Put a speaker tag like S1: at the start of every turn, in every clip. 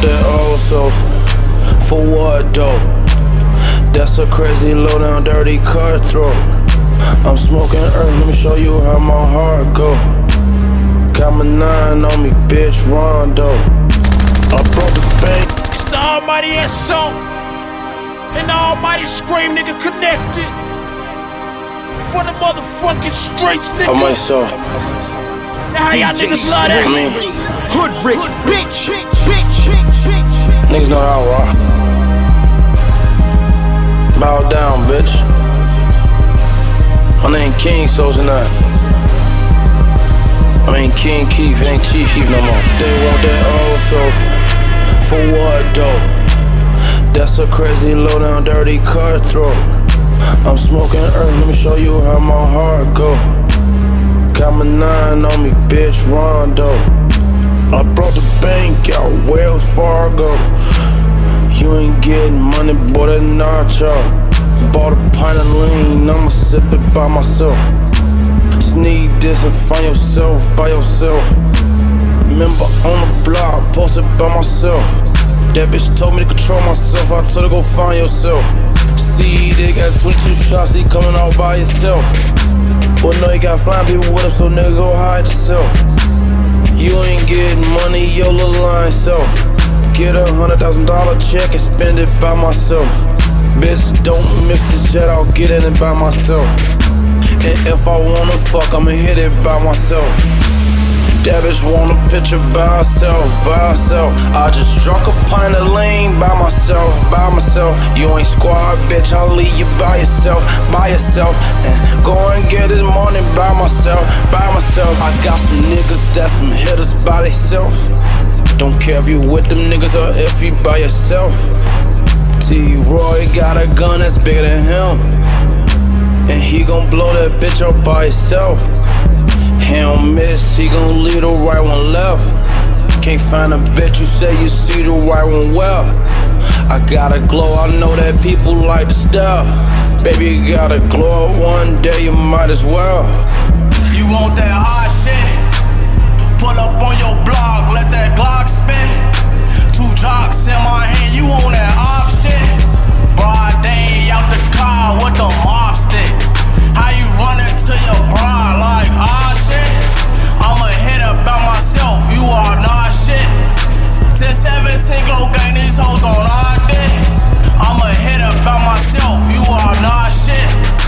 S1: want that old sauce. For what though? That's a crazy low down dirty cutthroat. I'm smoking earth, let me show you how my heart go. Got my 9 on me, bitch, Rondo. I broke the bank.
S2: It's the almighty SO and the almighty Scream, nigga, connected. For the motherfucking streets, nigga.
S1: I might so.
S2: Now how y'all niggas love that?
S1: I mean,
S2: Hood rich, bitch.
S1: niggas know how I rock. Bow down, bitch. My name King Souls tonight. I mean King Keith, ain't Chief Keef no more. They want that old sauce. For what though? That's a crazy low down dirty cutthroat. I'm smoking earth, let me show you how my heart go. Got my 9 on me, bitch, Rondo. I brought the bank out, Wells Fargo. You ain't getting money, boy, that nacho. Bought a pint of lean, I'ma sip it by myself. Sneak this and find yourself by yourself. Remember on the block, posted by myself. That bitch told me to control myself, I told her go find yourself. See, they got 22 shots, he coming out by himself. But no, he got flying people with him, so nigga go hide yourself. You ain't getting money, your little lying self. Get a $100,000 check and spend it by myself. Bitch, don't miss this jet, I'll get in it by myself. And if I wanna fuck, I'ma hit it by myself. That bitch want a picture by herself, by herself. I just drunk a pint of lean by myself, by myself. You ain't squad, bitch, I'll leave you by yourself, by yourself. And go and get this money by myself, by myself. I got some niggas that's some hitters by themselves. Don't care if you with them niggas or if you by yourself. T-Roy got a gun that's bigger than him, and he gon' blow that bitch up by himself. He don't miss, he gon' leave the right one left. Can't find a bitch, you say you see the right one well. I got a glow, I know that people like the style. Baby, you got a glow, one day you might as well.
S3: You want that hot shit? Pull up on your block, let that Glock spin. 2 jocks in my hand, you want that op shit? Broad day out the car with the mop sticks. How you running to your bride like shit? I'ma hit up by myself, you are not shit. 10-17 glow gang, these hoes on our dick. I'ma hit up by myself, you are not shit.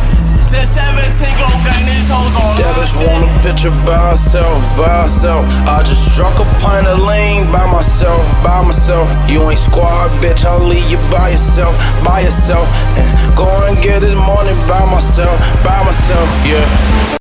S3: 10-17 glow gang, these hoes on
S1: that bitch want a picture by herself, by herself. I just drunk a pint of lean by myself, by myself. You ain't squad, bitch, I'll leave you by yourself, by yourself. And go and get this money by myself, yeah.